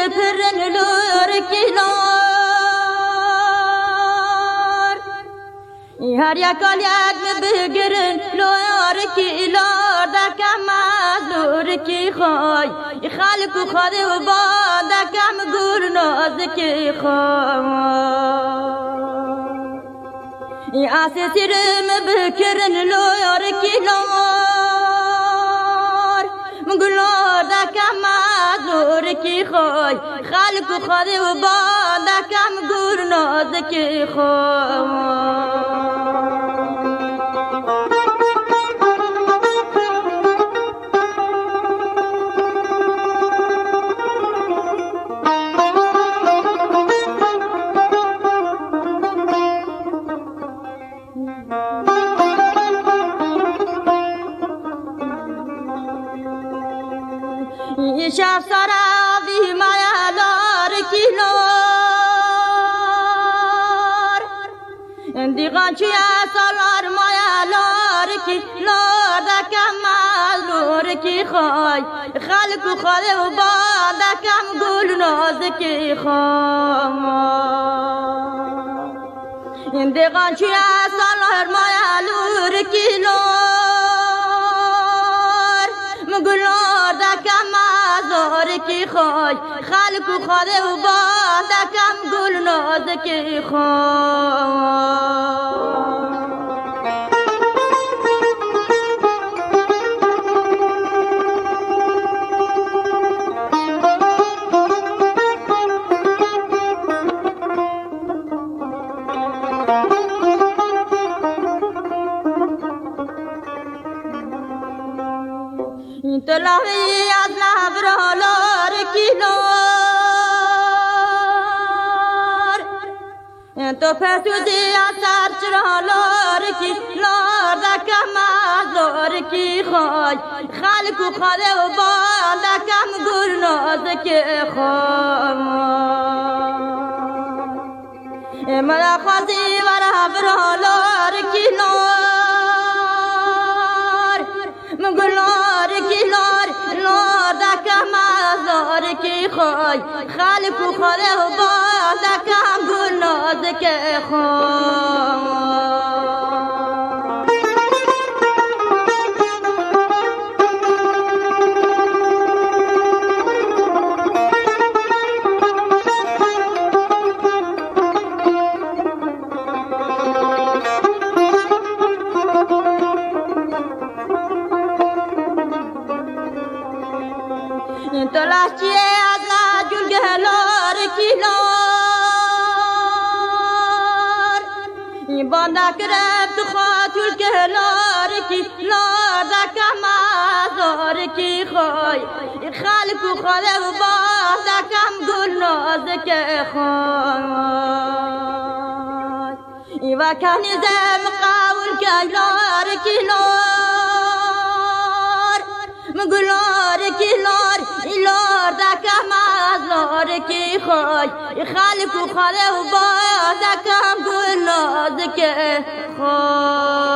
پرن لور کلار هر یکال یک بگرن لور کلار دکم از لور کی خای خلق و خود و با دکم گور ناز کی خای آسی سرم بکرن لور کلار مگلار دکم از لور کی خای خلق و خود و با دکم گور ناز کی خای شب سراوی مایلار کلار دیگان چی سالار مایلار کلار دکم از لور کی خای خلق و خود و با دکم گل ناز کی خای دیگان چی سالار مایلار کلار مگلار دکم زار کی خای خلق و خود و با دکم گل ناز کی خای تلاوی از لبرالار کلار تو پسوزی از سرچرالار کلار دکم از لار کی خای خلق و خود و با دکم گل ناز کی خای ملا خواستی و لبرالار کلار مگلار کلار لار دکم از لار کی خای خلق و خود و با دکم گل ناز کی خای تلاشی از لاجول گهلار کلار باندا کرد تو خاطول گهلار کلار دکم از لار کی خای خلق و خود و با دکم گل ناز کی خای و کنی زم قاول گهلار کلار مگلار کلار لار دکم از لار کی خای خلق و خود و با دکم گل ناز کی خای